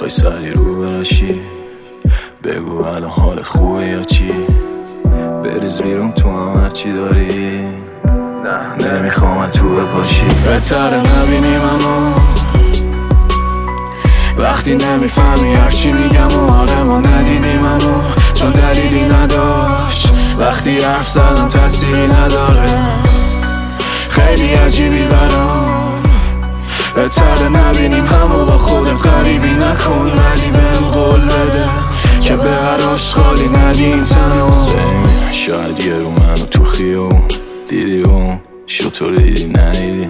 میخوای سری رو براشی؟ بگو الان حالت خوبه یا چی؟ بریز بیرون تو هم هرچی داری. نه نمیخوام تو بپاشی. بهتره نبینیم اما وقتی نمیفهمی هرچی میگم و آره ما ندیدیم اما چون دلیلی نداشت. وقتی حرف زدم تأثیری نداره. خیلی عجیبی برام. بهتره نبینیم همو با خودت غریبی نکن ولی بهم قول بده که به هر آشغالی ندی این تنو. شاید یه رو منو تو خیابون دیدی اون شطور دیدی ندیدی.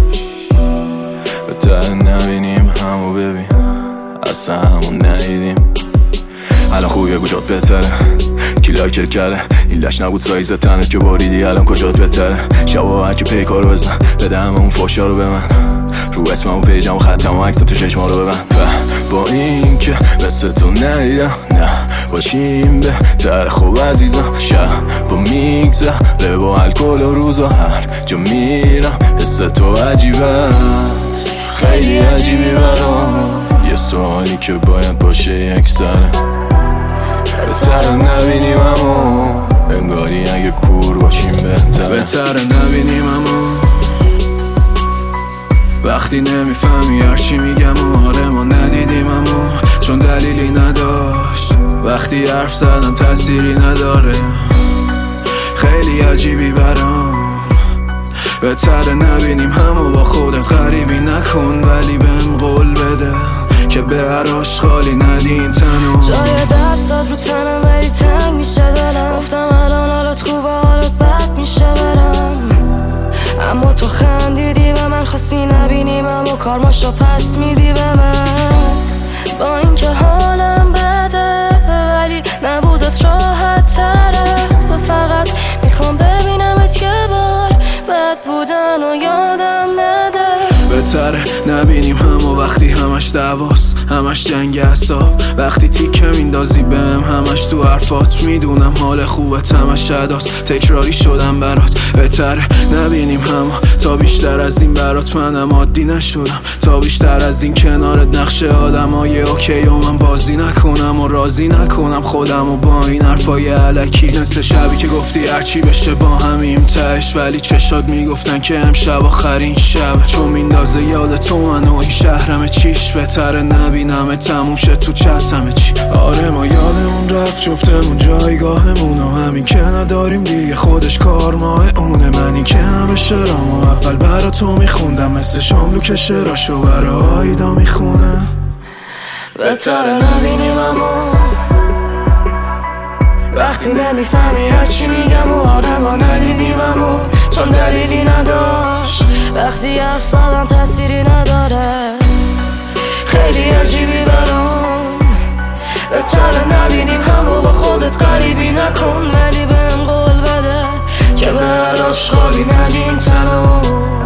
بهتره نبینیم همو ببین اصلا همون ندیدیم. الان خوبیه گوشات بهتره کی لایکت کرده این لش نبود سایز تنت که باریدی الان کجات بهتره. شبا هرکی پیکارو بزن بده همه اون فاشا رو به من رو اسمم و پیجم و ختم و عکس تو چشما رو ببند. با این که مثل تو ندیدم نه باشیم بهتر خوب عزیزم. شب با میگذره با الکل و روزا هر جا میرم حس تو عجیبه است. خیلی عجیبی برام یه سوالی که باید باشه یک سره. بهتره نبینیم اما انگاری اگه کور باشیم بهتره نبینیم اما وقتی نمیفهمی هرچی میگم و آره ما ندیدیم اما چون دلیلی نداشت. وقتی حرف زدم تأثیری نداره. خیلی عجیبی برام. بهتره نبینیم همو با خودت غریبی نکن ولی بهم قول بده که به هر آشغالی ندی این تنو. جای دستات رو تنم ولی تنگ میشه دلم. گفتم الان حالت خوبه حالت بد میشه برم اما تو خندیدی و من خواستی نبینیم اما کارماشو پس میدی به من. با اینکه حالم بده ولی نبودت راحت تره و فقط میخوام ببینمت یه بار بد بودن و یادم نده. بهتره نبینیم همو وقتی همش دعواست همش جنگ اعصاب. وقتی تیکه میندازی بهم همش تو حرفات میدونم حال خوبت همش اداست تکراری شدم برات. بهتره نبینیم همو تا بیشتر از این برات منم عادی نشدم. تا بیشتر از این کنارت نقش آدمای اوکی و من بازی نکنم و راضی نکنم خودم و با این حرفای الکی. مثل شبی که گفتی هرچی بشه با همیم تهش ولی چشات میگفتن که امشب آخرین شب چون میندازه یاد تو منو این شهرم چیش. بهتره نبینم تموم شه تو چتم چی. آره ما یادمون رفت جفتمون جایگاهمون و همین که نداریم دیگه خودش کار ماه اونه. من این که همه شرامو اول برا تو میخوندم مثل شاملو که شراشو برا آیدا میخونه. بهتره نبینیم اما وقتی نمیفهمی هرچی میگم و آره ما ندیدیم اما چون دلیلی نداشت. وقتی حرف زدم تأثیری نداره. خیلی عجیبی برام. بهتره نبینیم همو با خودت غریبی نکن ولی بهم قول بده که به هر آشغالی ندی این تنو.